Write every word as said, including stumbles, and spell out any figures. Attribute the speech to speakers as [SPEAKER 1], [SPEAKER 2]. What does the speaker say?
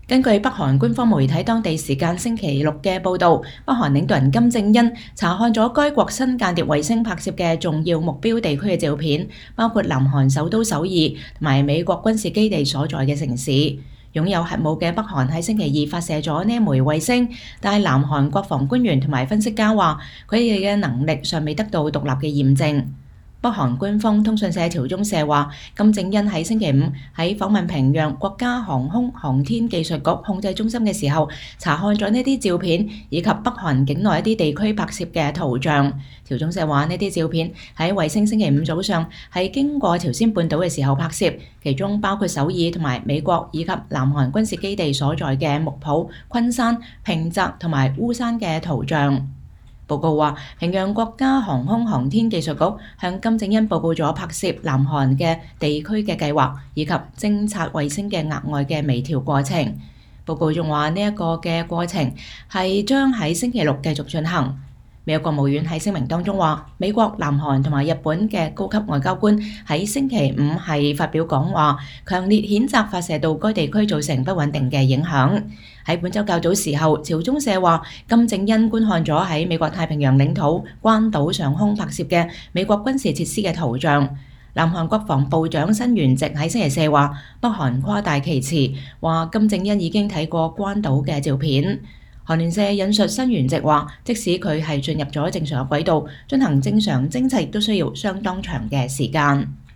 [SPEAKER 1] 根據北韓官方媒體當地時間星期六嘅報導，北韓領導人金正恩查看咗該國新間諜衛星拍攝嘅重要目標地區嘅照片，包括南韓首都首爾同埋美國軍事基地所在嘅城市。擁有核武嘅北韓喺星期二發射咗呢一枚衛星，但係南韓國防官員同埋分析家話，佢哋嘅能力尚未得到獨立嘅驗證。北韓官方通訊社朝中社話，金正恩喺星期五喺訪問平壤國家航空航天技術局控制中心嘅時候，查看咗呢啲照片以及北韓境內一啲地區拍攝嘅圖像。朝中社話，呢啲照片喺衛星星期五早上係經過朝鮮半島嘅時候拍攝，其中包括首爾同埋美國以及南韓軍事基地所在嘅木浦、昆山、平澤同埋烏山嘅圖像。報告話，平壤國家航空航天技術局向金正恩報告咗拍攝南韓嘅地區嘅計劃，以及偵察衛星嘅額外嘅微調過程。報告仲話呢一個嘅過程係將喺星期六繼續進行。美國國務院喺聲明當中話，美國、南韓同埋日本嘅高級外交官喺星期五係發表講話，強烈譴責發射到該地區造成不穩定嘅影響。喺本週較早時候，朝中社話，金正恩觀看咗喺美國太平洋領土關島上空拍攝嘅美國軍事設施嘅圖像。南韓國防部長申元植喺星期四話，北韓誇大其詞，話金正恩已經睇過關島嘅照片。韓聯社引述申元植話，即使佢係進入咗正常嘅軌道，進行正常偵察亦都需要相當長嘅時間。